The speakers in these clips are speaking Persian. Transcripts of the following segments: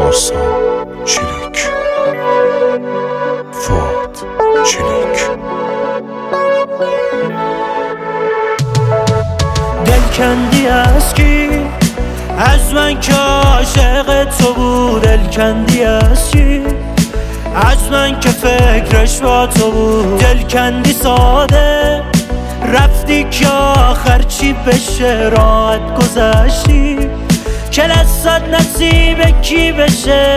پارسا چلیک، فؤاد چلیک. دلکندی از کی؟ از من که عاشق تو بود. دلکندی از کی؟ از من که فکرش با تو بود. دلکندی ساده رفتی که آخر چی بشه؟ راحت گذشتی که لذت نصیب کی بشه؟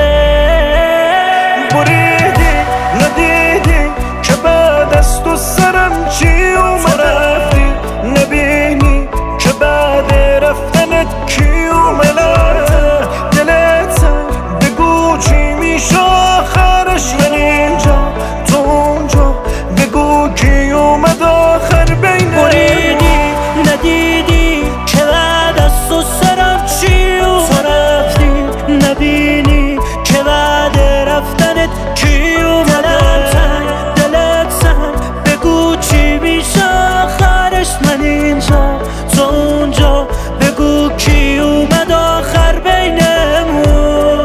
بریدی ندیدی که بعد از تو سرم چی اومد؟ رفتی نبینی که بعد رفتنت کی اومد؟ دلت بگو چی میشه آخرش؟ من اینجا تو اونجا بگو کی اومد آخر بینه؟ بریدی ندیدی که بعد از تو سرم چی اومد؟ تو رفتی نبینی که بعد رفتنت کی اومد؟ دلت سنگ بگو چی میشه آخرش؟ من اینجا تو اونجا بگو کی اومد آخر بینمون؟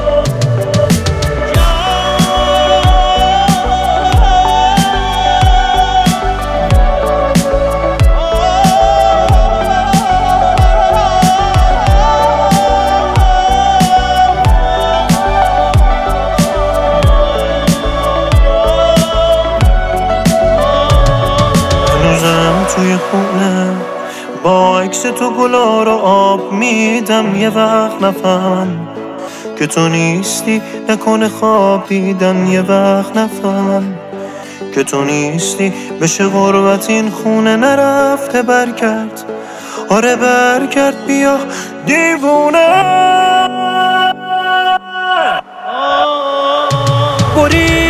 توی خونه با عکس تو گلا رو آب میدم. یه وقت نفهم که تو نیستی نکنه خواب دیدن. یه وقت نفهم که تو نیستی بشه غربت این خونه. نرفته برگرد، آره برگرد بیا دیوونه.